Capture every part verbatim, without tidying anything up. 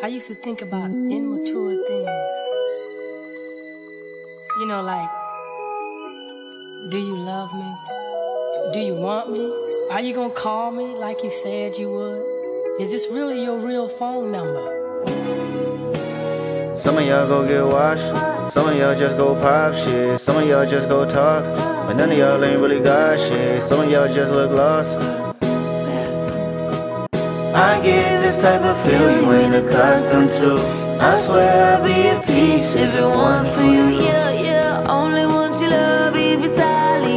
I used to think about immature things. You know, like, do you love me? Do you want me? Are you gonna call me like you said you would? Is this really your real phone number? Some of y'all go get washed, some of y'all just go pop shit, some of y'all just go talk, but none of y'all ain't really got shit, some of y'all just look lost. I get this type of feel you ain't accustomed to. I swear I'll be at peace if it weren't for you. Yeah, yeah, only want your love if it's solid.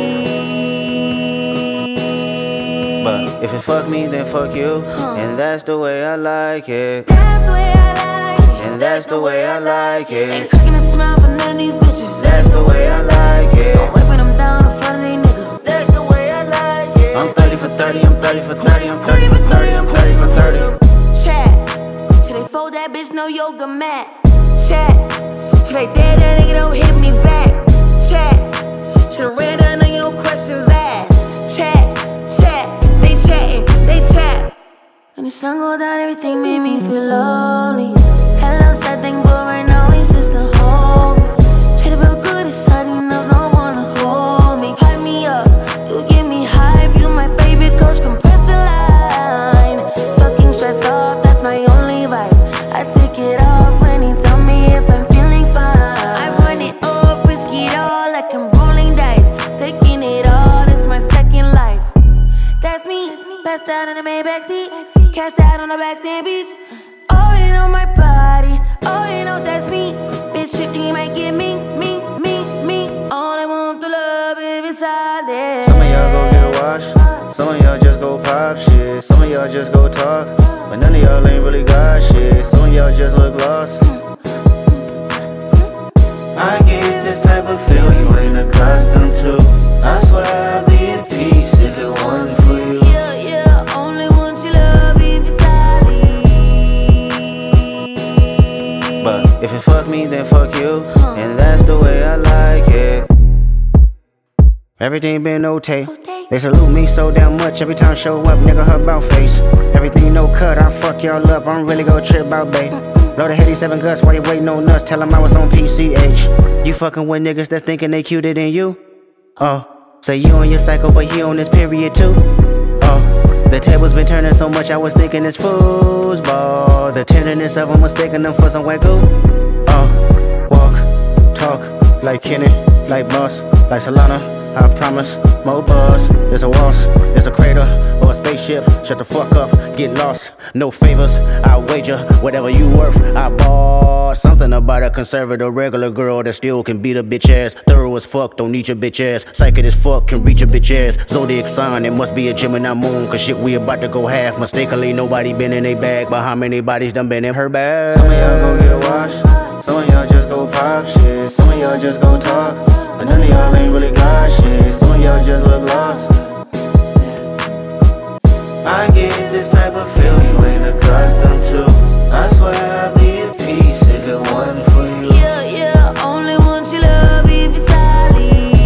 But if it fuck me, then fuck you, huh. And that's the way I like it. That's the way I like it. And that's the way I like it. Ain't cracking a smile for none of these bitches. That's the way I like it. Don't wait when I'm down in front of these niggas. That's the way I like it. I'm thirty for thirty, I'm thirty for thirty, I'm thirty for thirty, I'm thirty for thirty. Chat, should they fold that bitch, no yoga mat? Chat, should they dare that nigga, don't hit me back? Chat, should've read that nigga, no questions asked. Chat, chat, they chatting, they chat. When the sun go down, everything made me feel lonely. Hello, sad thing, but right now it's just a home. Try to feel good, it's hard enough, no one to hold me. Hype me up, you give me hype, you my favorite coach, compress the line. Fucking stress off, that's my only vice. I take it off when he tell me if I'm feeling fine. I run it up, risk it all like I'm rolling dice. Taking it all, it's my second life. That's me, passed out in the Maybach seat, cashed out on the backstand beach. Already know my body, already know that's me. Bitch, shifting, you might get me, me, me, me. All I want to love if it's solid. Some of y'all go get washed, some of y'all just go pop shit, some of y'all just go talk, but none of y'all ain't really got shit, some of y'all just look lost. I get this type of feel you ain't accustomed to. I swear I'd be at peace if it weren't for you. Yeah, yeah, only want your love if it's solid. But if it fuck me, then fuck you, huh. And that's the way I like it. Everything been okay. They salute me so damn much every time I show up, nigga, her bout face. Everything no cut, I fuck y'all up, I'm really gon' trip out, babe. Load a heady seven guts while you waiting on nuts, tell them I was on P C H. You fucking with niggas that's thinking they cuter than you? Oh, say you on your cycle, but he on this period too? Oh, the tables been turning so much I was thinking it's foosball. The tenderness of them mistaking them for some white goo. Oh, walk, talk, like Kenny, like Boss, like Solana. I promise, more buzz, there's a waltz, there's a crater, or a spaceship, shut the fuck up, get lost, no favors, I wager, whatever you worth, I bought. Something about a conservative regular girl that still can beat a bitch ass, thorough as fuck, don't need your bitch ass, psychic as fuck, can reach a bitch ass, zodiac sign, it must be a Gemini moon, cause shit we about to go half, mistakenly nobody been in a bag, but how many bodies done been in her bag? Some of y'all go get washed, some of y'all just go pop shit, some of y'all just go talk, but none of y'all ain't really got shit, some of y'all just look lost. I get this type of feel you ain't accustomed to. I swear I'd be at peace if it wasn't for you. Yeah, yeah, only want your love if it's solid.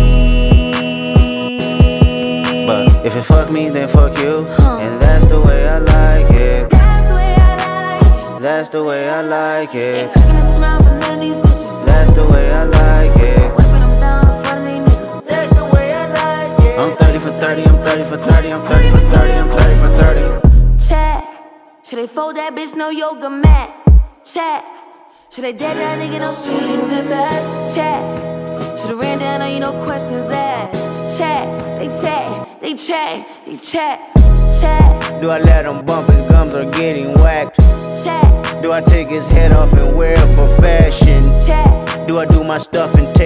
But if it fuck me, then fuck you, huh. And that's the way I like it. That's the way I like it. That's the way I like it. Ain't cracking a smile for none of these bitches. That's the way I like it. Don't wait when I'm down in front of these niggas. That's the way I like it. I'm thirty for thirty, I'm thirty for thirty, I'm thirty for thirty, I'm thirty for thirty. Chat, should they fold that bitch, no yoga mat? Chat, should they dead that nigga, no strings attached? Chat, should've ran down on you, no questions asked. Chat, they chat, they chat, they chat, chat. Do I let him bump his gums or getting whacked? Chat, do I take his head off and wear it for fashion? Chat, do I do my stuff and take